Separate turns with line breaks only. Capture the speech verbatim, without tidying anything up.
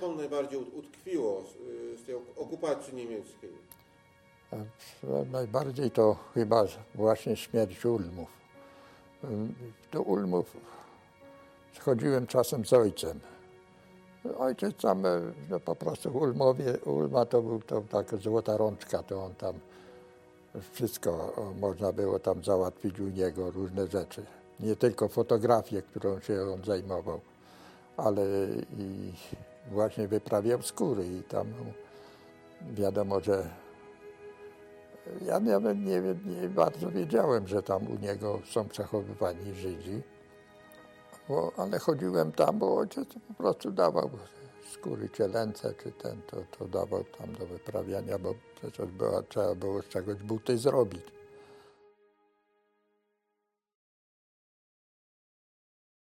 panu najbardziej utkwiło z, z tej okupacji niemieckiej?
Najbardziej to chyba właśnie śmierć Ulmów. Do Ulmów chodziłem czasem z ojcem. Ojciec tam no, po prostu w Ulmowie, Ulma to był to taka złota rączka, to on tam wszystko można było tam załatwić u niego, różne rzeczy. Nie tylko fotografię, którą się on zajmował, ale i właśnie wyprawiał skóry i tam wiadomo, że ja nawet nie, nie bardzo wiedziałem, że tam u niego są przechowywani Żydzi, bo, ale chodziłem tam, bo ojciec po prostu dawał skóry cielęce czy ten, to, to dawał tam do wyprawiania, bo przecież była, trzeba było z czegoś buty zrobić.